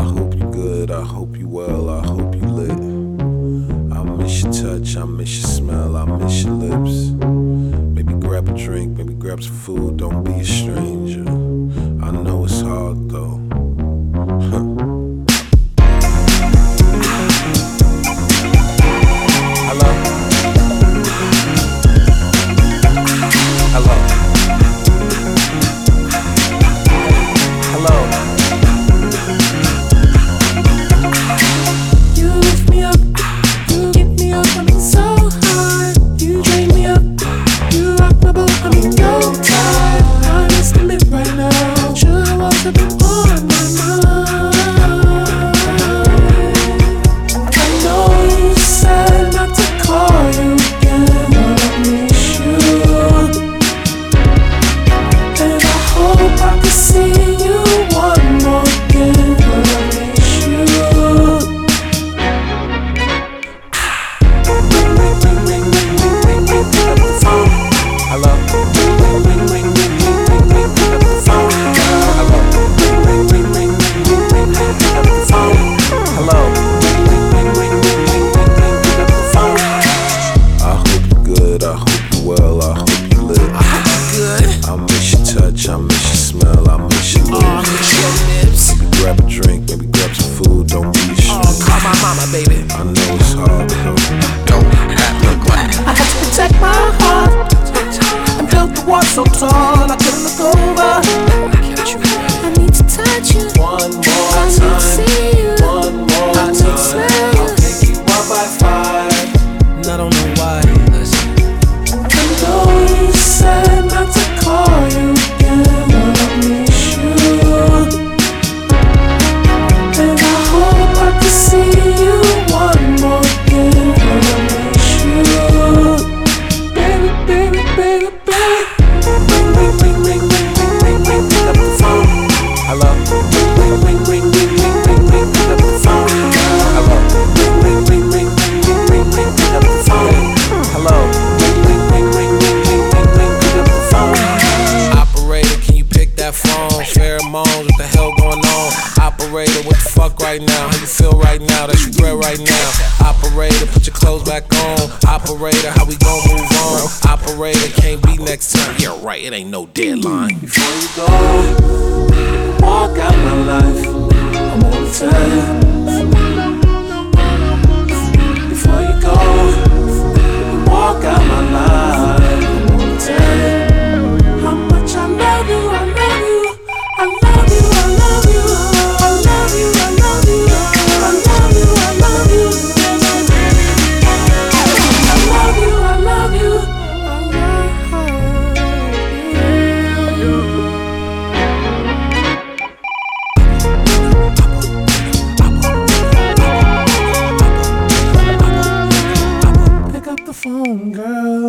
I hope you good, I hope you well, I hope you lit. I miss your touch, I miss your smell, I miss your lips. Maybe grab a drink, maybe grab some food, don't be a stranger. I know it's hard though. Hello? Hello? Hello? You lift me up, you get me up, I'm so high. You drain me up, you rock my boat, I'm in your tide. I just live right now, sure was a bit on my mind. I know you said not to call you again, but I miss you. And I hope I can see you one more again, but I miss you. Hello? Hello? I hope you good, I hope you well, I hope you lit. I hope you good. I miss your touch, I miss your smell, I miss your lips. I miss your lips. Maybe grab a drink, maybe grab some food, don't be a stranger. Call my mama, baby. I know it's hard though. Don't have no glass. I had to protect my heart and build the wall so tall I couldn't look over. I need to touch you One more I need to see you. one more I need to smell you. I'll pick you up by 5. And I don't know why. Listen. I know you said not to call you again, but I miss you. And I hope I can see you one more again, but I miss you. Baby, baby, baby, baby. Ring, ring, ring, ring, ring, ring, ring, ring, pick up the phone. Hello? Ring, ring, ring, ring, ring, ring, ring, ring, pick up the phone. Hello? Ring, ring, ring, ring, ring, ring, ring, ring, pick up the phone. Hello? Ring, ring, ring, ring, ring, ring, ring, ring, pick up the phone. Operator, can you pick that phone? Pheromones, what the hell going on? Operator, what the fuck right now? How you feel right now? That's regret right now. Operator, put your clothes back on. Operator, how we gon' move on? Operator, can't be next time. Yeah, right, it ain't no deadline. Before you go, walk out my life.